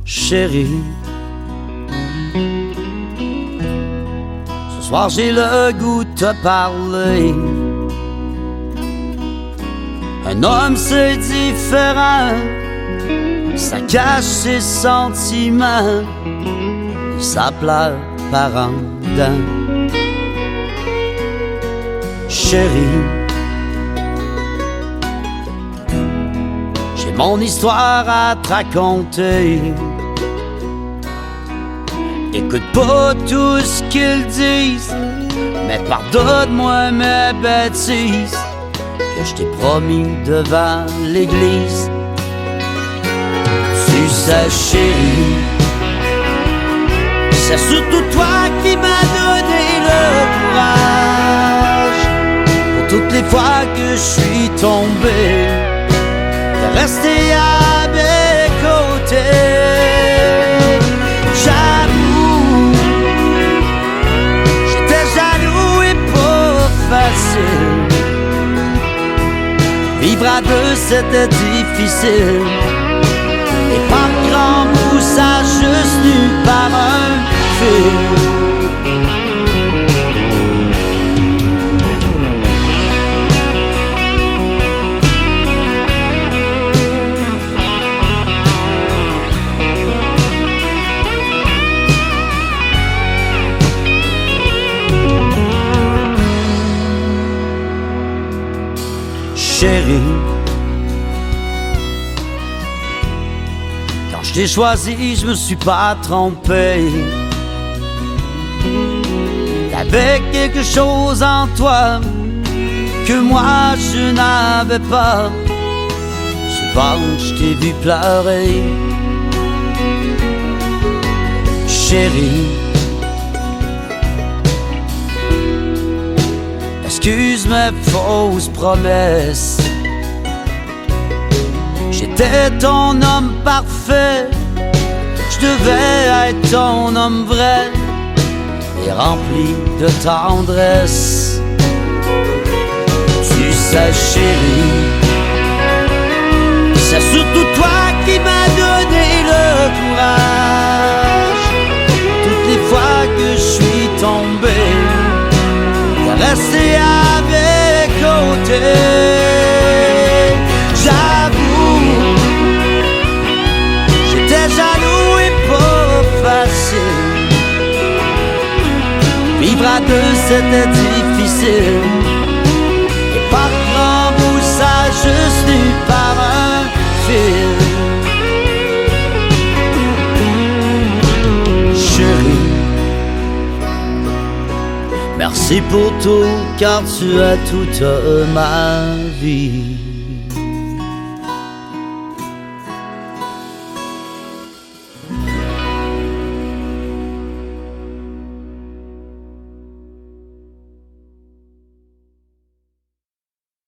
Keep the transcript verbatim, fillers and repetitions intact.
chérie. Ce soir j'ai le goût de te parler. Un homme c'est différent, ça cache ses sentiments, et ça pleure par en dedans. Chérie, j'ai mon histoire à te raconter. Écoute pas tout ce qu'ils disent, mais pardonne-moi mes bêtises que je t'ai promis devant l'église. Tu sais chérie, c'est surtout toi qui m'as donné le courage. Pour toutes les fois que je suis tombé, t'es resté à mes côtés. J'avoue, j'étais jaloux et pas facile. Vivre à deux c'était difficile, et par grand bout ça juste nu par un fil. Chérie, quand je t'ai choisi, je me suis pas trompé. T'avais quelque chose en toi que moi je n'avais pas. Souvent je t'ai vu pleurer. Chérie, excuse mes fausses promesses. J'étais ton homme parfait, je devais être ton homme vrai et rempli de tendresse. Tu sais chérie, c'est surtout toi qui m'as donné le courage. Toutes les fois que je suis tombé, resté à mes côtés. J'avoue, j'étais jaloux et pas facile. Vivre à deux c'était difficile, et par grand bout ça juste nu par un fil. Chérie, merci pour tout, car tu es toute ma vie.